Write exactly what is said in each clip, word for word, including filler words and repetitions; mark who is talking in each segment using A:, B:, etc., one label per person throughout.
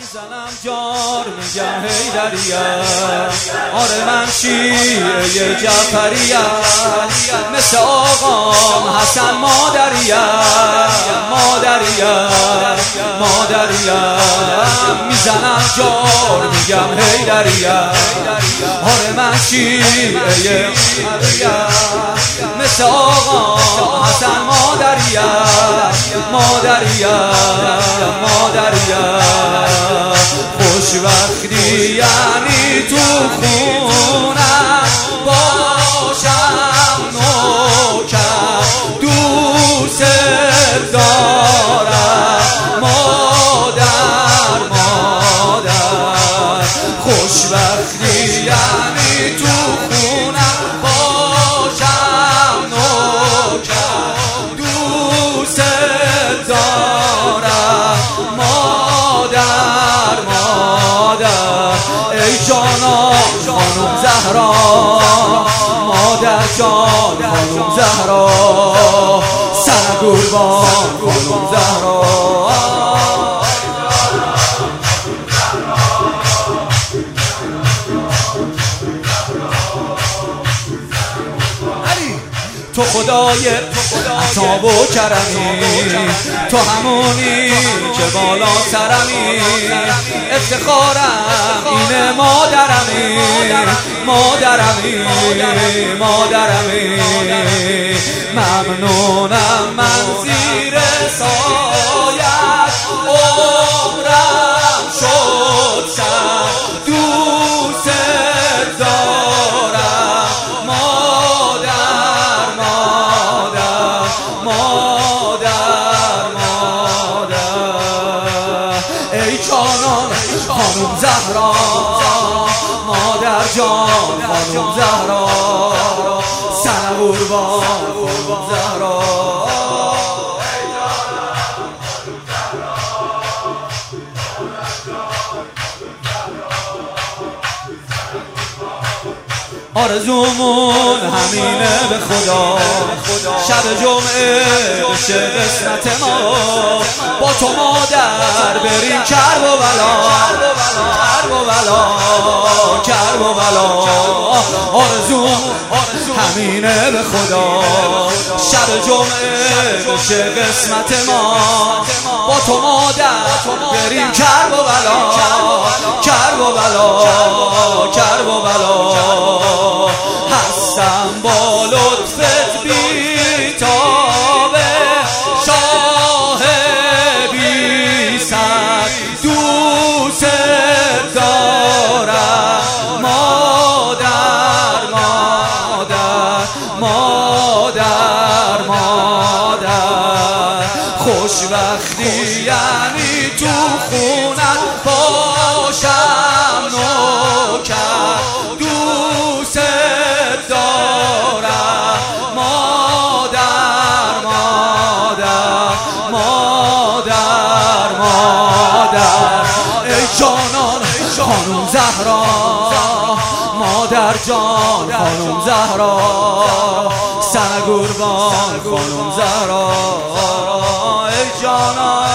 A: میزنم جار میگم حیدریه، آره من شیعه جعفریه، مثل آقام حسن مادریه مادریه مادریه. میزنم جار میگم حیدریه، آره من شیعه جعفریه، مثل آقام حسن مادریه مادریه مادریه. خوشبختی یعنی تو خونم باشم نوکر، دوست دارم مادر مادر. خوشبختی یعنی تو خونم باشم نوکر، دوست دارم مادر مادر. ای جانا خانم زهرا، مادر جان خانم زهرا، سر قربان خانم زهرا. تو خدای عطا و کرمی، تو همونی که بالا سرمی، افتخارم اینه مادرمی مادرمی مادرمی. ممنونم من زیر سایت عمرم شد سر، دوست دارم مادر مادر مادر. ای جانان خانم زهرا، مادر جان خانم زهرا، سر قربان خانم زهرا. آرزومون همینه به خدا، شب جمعه بشه قسمت ما، با تو مادر بریم کرب و بلا کرب و بلا کرب و بلا. آرزومون همینه به خدا، شب جمعه بشه قسمت ما، با تو مادر بریم کرب و بلا کرب و بلا کرب و بلا. هستم با لطفت بیتابه، شاه بی سر، دوست دارم مادر مادر مادر مادر. خوشبختی یعنی تو خونت باشم نوکر، دوست دارم مادر مادر مادر مادر. ای جانان خانم زهرا، مادر جان خانم زهرا، سر قربان خانم زهرا. ای جانان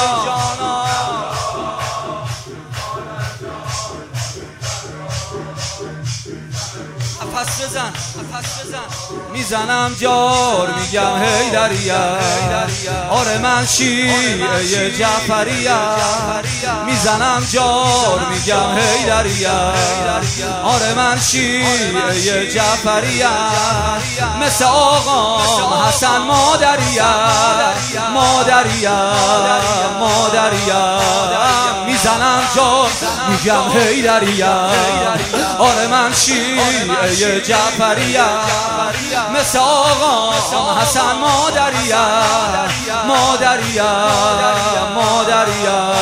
A: پس بزن پس بزن. میزنم جار میگم حیدریه، آره من شیعه جعفریه. میزنم جار میگم حیدریه، آره من شیعه جعفریه، مثل آقام حسن مادریه مادریه مادریه. میزنم جار میگم حیدریه، آره من شیعه جعفریه، مثل آقام حسن مادریه مادریه مادریه.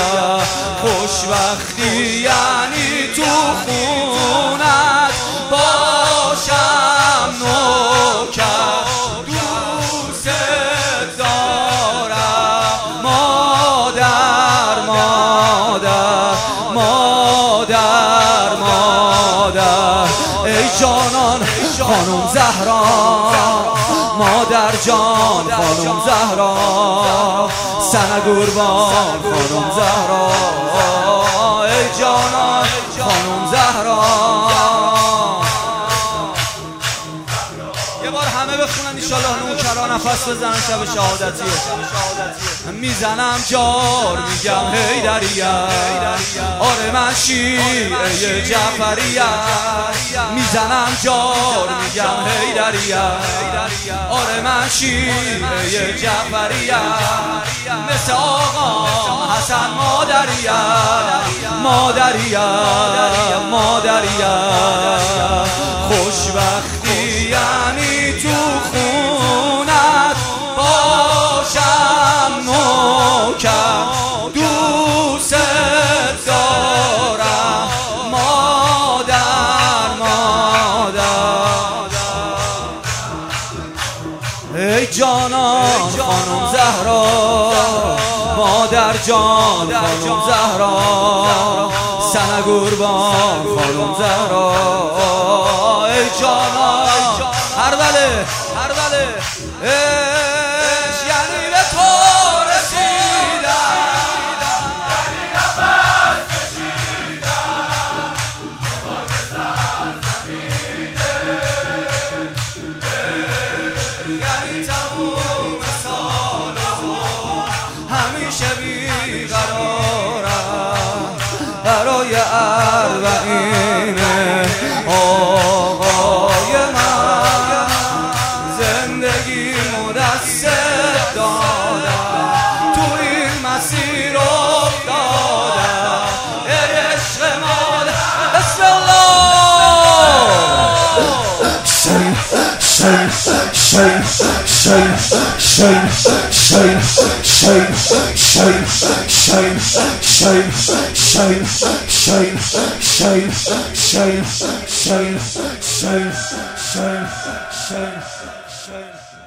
A: خوشبختی یعنی تو خونت باشم نوکر، دوست دارم مادر مادر مادر مادر. ای جانان خانم زهرا، مادر جان خانم زهرا، سر قربان خانم زهرا. دست بزنم شب شهادتیه میزنم جار میگم هیدریه آره من شیعه جعفریه میزنم جار میگم هیدریه آره من شیعه جعفریه مثل آقا حسن مادریه مادریه مادریه خوشبختی یعنی تو خونت باشم محکم دوست دارم مادر مادر ای جانان خانم زهرا مادر جان خانم زهرا سنه قربان خانم زهرا ای جانان هر بله هر بله اش یعنی به تو رسیدم یعنی نفس کشیدم یعنی تموم سال همیشه بیقرارم برای اربعین آقای من زندگی مدست دادم تو این مسیر افتادم ای عشق مادر بسم الله
B: shame, shame, shame, shame, shame, shame, shame, shame, shame, shame, shame, shame, shame, shame, shame, shame, shame, shame.